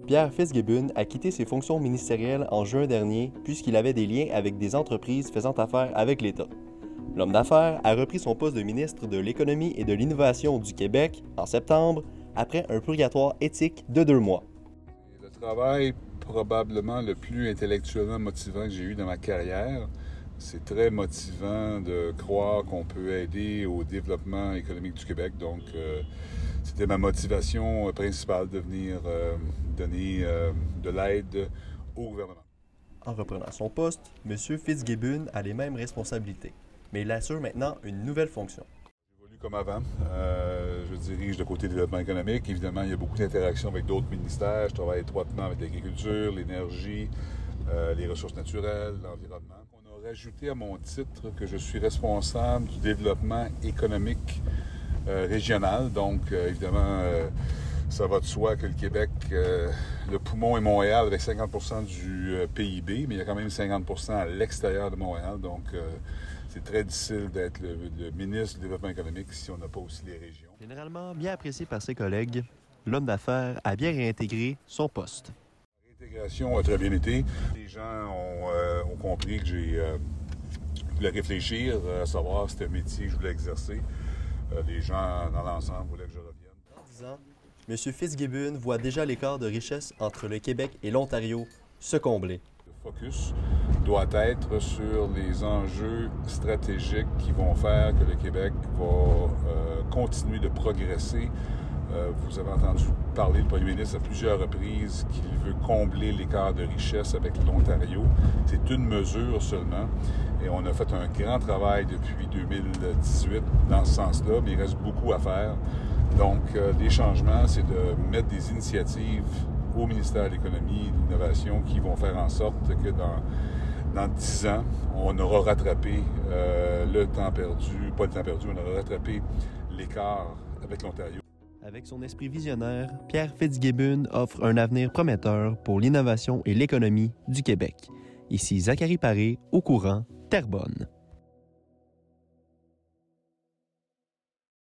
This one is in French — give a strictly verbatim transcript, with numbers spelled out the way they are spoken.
Pierre Fitzgibbon a quitté ses fonctions ministérielles en juin dernier puisqu'il avait des liens avec des entreprises faisant affaire avec l'État. L'homme d'affaires a repris son poste de ministre de l'Économie et de l'Innovation du Québec en septembre après un purgatoire éthique de deux mois. Le travail probablement le plus intellectuellement motivant que j'ai eu dans ma carrière. C'est très motivant de croire qu'on peut aider au développement économique du Québec. Donc, euh, c'était ma motivation principale de venir euh, donner euh, de l'aide au gouvernement. En reprenant son poste, M. Fitzgibbon a les mêmes responsabilités, mais il assure maintenant une nouvelle fonction. J'évolue comme avant. Euh, je dirige le côté développement économique. Évidemment, il y a beaucoup d'interactions avec d'autres ministères. Je travaille étroitement avec l'agriculture, l'énergie, euh, les ressources naturelles, l'environnement. Ajouter à mon titre que je suis responsable du développement économique euh, régional. Donc, euh, évidemment, euh, ça va de soi que le Québec, euh, le poumon est Montréal avec cinquante pour cent du euh, P I B, mais il y a quand même cinquante pour cent à l'extérieur de Montréal. Donc, euh, c'est très difficile d'être le, le ministre du développement économique si on n'a pas aussi les régions. Généralement bien apprécié par ses collègues, l'homme d'affaires a bien réintégré son poste. L'intégration a très bien été. Les gens ont, euh, ont compris que j'ai euh, voulu réfléchir à savoir si c'était un métier que je voulais exercer. Euh, les gens, dans l'ensemble, voulaient que je revienne. En dix ans, M. Fitzgibbon voit déjà l'écart de richesse entre le Québec et l'Ontario se combler. Le focus doit être sur les enjeux stratégiques qui vont faire que le Québec va euh, continuer de progresser. Euh, vous avez entendu parler, le premier ministre, à plusieurs reprises qu'il veut combler l'écart de richesse avec l'Ontario. C'est une mesure seulement. Et on a fait un grand travail depuis deux mille dix-huit dans ce sens-là, mais il reste beaucoup à faire. Donc, euh, les changements, c'est de mettre des initiatives au ministère de l'Économie et de l'Innovation qui vont faire en sorte que dans, dans dix ans, on aura rattrapé euh, le temps perdu, pas le temps perdu, on aura rattrapé l'écart avec l'Ontario. Avec son esprit visionnaire, Pierre Fitzgibbon offre un avenir prometteur pour l'innovation et l'économie du Québec. Ici Zachary Paré, au courant, Terrebonne.